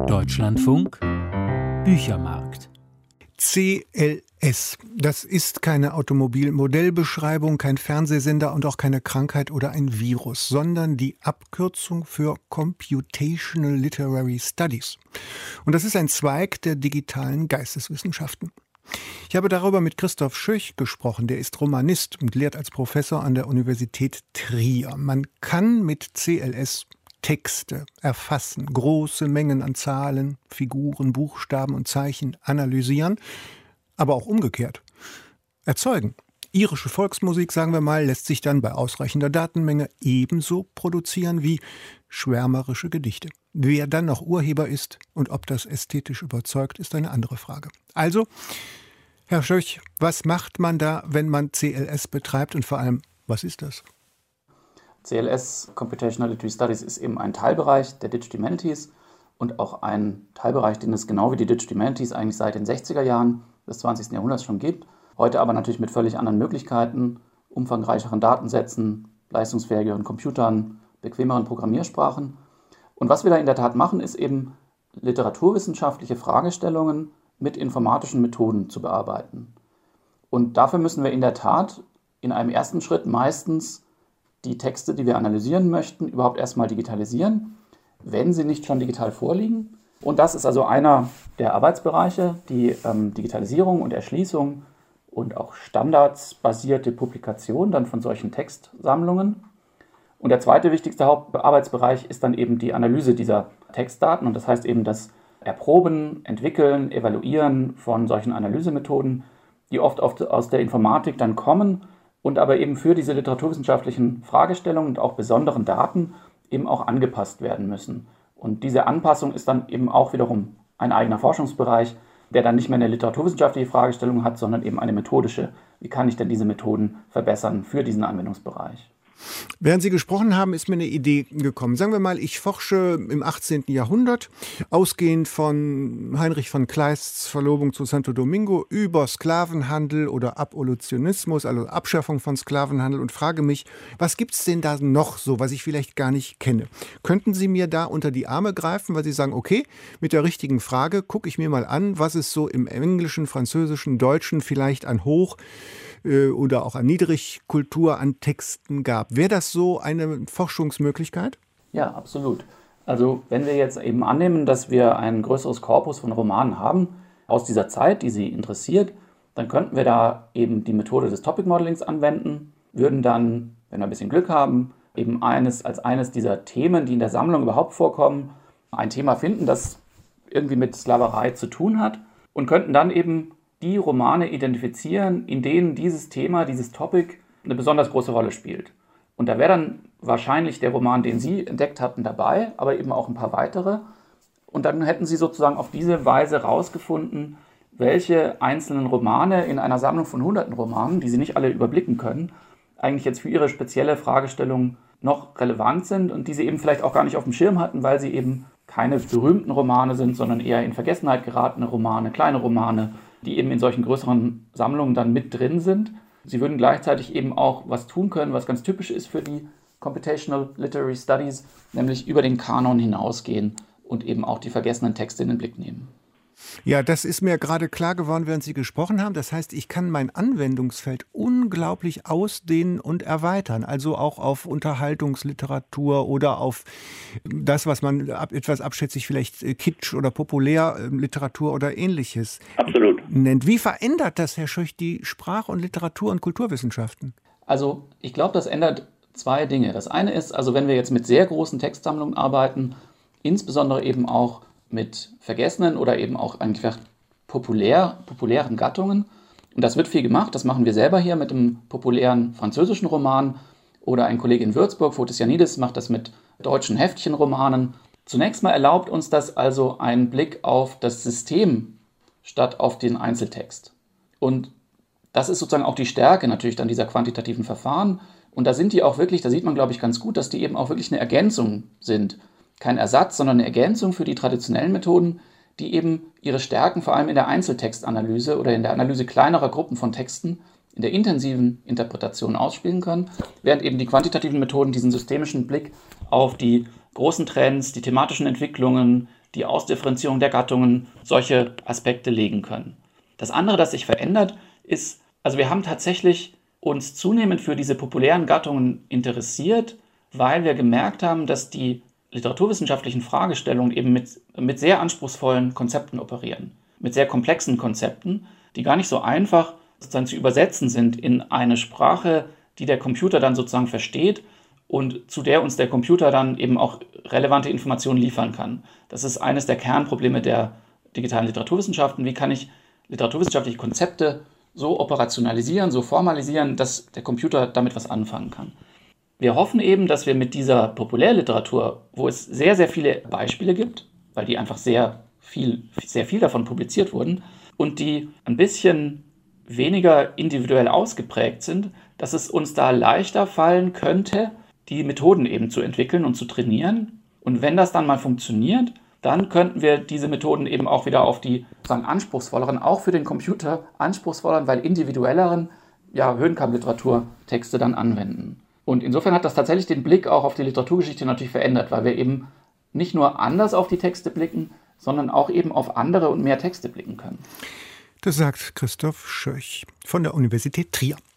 Deutschlandfunk Büchermarkt. CLS, das ist keine Automobilmodellbeschreibung, kein Fernsehsender und auch keine Krankheit oder ein Virus, sondern die Abkürzung für Computational Literary Studies. Und das ist ein Zweig der digitalen Geisteswissenschaften. Ich habe darüber mit Christoph Schöch gesprochen, der ist Romanist und lehrt als Professor an der Universität Trier. Man kann mit CLS Texte erfassen, große Mengen an Zahlen, Figuren, Buchstaben und Zeichen analysieren, aber auch umgekehrt erzeugen. Irische Volksmusik, sagen wir mal, lässt sich dann bei ausreichender Datenmenge ebenso produzieren wie schwärmerische Gedichte. Wer dann noch Urheber ist und ob das ästhetisch überzeugt, ist eine andere Frage. Also, Herr Schöch, was macht man da, wenn man CLS betreibt und vor allem, was ist das? CLS, Computational Literary Studies, ist eben ein Teilbereich der Digital Humanities und auch ein Teilbereich, den es genau wie die Digital Humanities eigentlich seit den 60er Jahren des 20. Jahrhunderts schon gibt. Heute aber natürlich mit völlig anderen Möglichkeiten, umfangreicheren Datensätzen, leistungsfähigeren Computern, bequemeren Programmiersprachen. Und was wir da in der Tat machen, ist eben literaturwissenschaftliche Fragestellungen mit informatischen Methoden zu bearbeiten. Und dafür müssen wir in der Tat in einem ersten Schritt meistens die Texte, die wir analysieren möchten, überhaupt erstmal digitalisieren, wenn sie nicht schon digital vorliegen. Und das ist also einer der Arbeitsbereiche, die Digitalisierung und Erschließung und auch standardsbasierte Publikation dann von solchen Textsammlungen. Und der zweite wichtigste Hauptarbeitsbereich ist dann eben die Analyse dieser Textdaten. Und das heißt eben das Erproben, Entwickeln, Evaluieren von solchen Analysemethoden, die oft aus der Informatik dann kommen und aber eben für diese literaturwissenschaftlichen Fragestellungen und auch besonderen Daten eben auch angepasst werden müssen. Und diese Anpassung ist dann eben auch wiederum ein eigener Forschungsbereich, der dann nicht mehr eine literaturwissenschaftliche Fragestellung hat, sondern eben eine methodische. Wie kann ich denn diese Methoden verbessern für diesen Anwendungsbereich? Während Sie gesprochen haben, ist mir eine Idee gekommen. Sagen wir mal, ich forsche im 18. Jahrhundert, ausgehend von Heinrich von Kleists Verlobung zu Santo Domingo, über Sklavenhandel oder Abolitionismus, also Abschaffung von Sklavenhandel, und frage mich, was gibt es denn da noch so, was ich vielleicht gar nicht kenne? Könnten Sie mir da unter die Arme greifen, weil Sie sagen, okay, mit der richtigen Frage gucke ich mir mal an, was es so im Englischen, Französischen, Deutschen vielleicht an Hoch- oder auch an Niedrigkultur an Texten gab. Wäre das so eine Forschungsmöglichkeit? Ja, absolut. Also wenn wir jetzt eben annehmen, dass wir ein größeres Korpus von Romanen haben aus dieser Zeit, die Sie interessiert, dann könnten wir da eben die Methode des Topic Modelings anwenden, würden dann, wenn wir ein bisschen Glück haben, eben als eines dieser Themen, die in der Sammlung überhaupt vorkommen, ein Thema finden, das irgendwie mit Sklaverei zu tun hat und könnten dann eben die Romane identifizieren, in denen dieses Thema, dieses Topic eine besonders große Rolle spielt. Und da wäre dann wahrscheinlich der Roman, den Sie entdeckt hatten, dabei, aber eben auch ein paar weitere. Und dann hätten Sie sozusagen auf diese Weise rausgefunden, welche einzelnen Romane in einer Sammlung von hunderten Romanen, die Sie nicht alle überblicken können, eigentlich jetzt für Ihre spezielle Fragestellung noch relevant sind und die Sie eben vielleicht auch gar nicht auf dem Schirm hatten, weil sie eben keine berühmten Romane sind, sondern eher in Vergessenheit geratene Romane, kleine Romane, die eben in solchen größeren Sammlungen dann mit drin sind. Sie würden gleichzeitig eben auch was tun können, was ganz typisch ist für die Computational Literary Studies, nämlich über den Kanon hinausgehen und eben auch die vergessenen Texte in den Blick nehmen. Ja, das ist mir gerade klar geworden, während Sie gesprochen haben. Das heißt, ich kann mein Anwendungsfeld unglaublich ausdehnen und erweitern. Also auch auf Unterhaltungsliteratur oder auf das, was man etwas abschätzig vielleicht Kitsch oder Populärliteratur oder Ähnliches nennt. Wie verändert das, Herr Schöch, die Sprach- und Literatur- und Kulturwissenschaften? Also ich glaube, das ändert zwei Dinge. Das eine ist, also wenn wir jetzt mit sehr großen Textsammlungen arbeiten, insbesondere eben auch mit vergessenen oder eben auch einfach populären Gattungen. Und das wird viel gemacht. Das machen wir selber hier mit dem populären französischen Roman. Oder ein Kollege in Würzburg, Fotis Janidis, macht das mit deutschen Heftchenromanen. Zunächst mal erlaubt uns das also einen Blick auf das System statt auf den Einzeltext. Und das ist sozusagen auch die Stärke natürlich dann dieser quantitativen Verfahren. Und da sind die auch wirklich, da sieht man, glaube ich, ganz gut, dass die eben auch wirklich eine Ergänzung sind. Kein Ersatz, sondern eine Ergänzung für die traditionellen Methoden, die eben ihre Stärken vor allem in der Einzeltextanalyse oder in der Analyse kleinerer Gruppen von Texten, in der intensiven Interpretation ausspielen können, während eben die quantitativen Methoden diesen systemischen Blick auf die großen Trends, die thematischen Entwicklungen, die Ausdifferenzierung der Gattungen, solche Aspekte legen können. Das andere, das sich verändert, ist, also wir haben tatsächlich uns zunehmend für diese populären Gattungen interessiert, weil wir gemerkt haben, dass die literaturwissenschaftlichen Fragestellungen eben mit sehr anspruchsvollen Konzepten operieren, mit sehr komplexen Konzepten, die gar nicht so einfach sozusagen zu übersetzen sind in eine Sprache, die der Computer dann sozusagen versteht und zu der uns der Computer dann eben auch relevante Informationen liefern kann. Das ist eines der Kernprobleme der digitalen Literaturwissenschaften. Wie kann ich literaturwissenschaftliche Konzepte so operationalisieren, so formalisieren, dass der Computer damit was anfangen kann? Wir hoffen eben, dass wir mit dieser Populärliteratur, wo es sehr, sehr viele Beispiele gibt, weil die einfach sehr viel davon publiziert wurden und die ein bisschen weniger individuell ausgeprägt sind, dass es uns da leichter fallen könnte, die Methoden eben zu entwickeln und zu trainieren. Und wenn das dann mal funktioniert, dann könnten wir diese Methoden eben auch wieder auf die sozusagen anspruchsvolleren, auch für den Computer anspruchsvolleren, weil individuelleren Höhenkamp-Literaturtexte dann anwenden. Und insofern hat das tatsächlich den Blick auch auf die Literaturgeschichte natürlich verändert, weil wir eben nicht nur anders auf die Texte blicken, sondern auch eben auf andere und mehr Texte blicken können. Das sagt Christoph Schöch von der Universität Trier.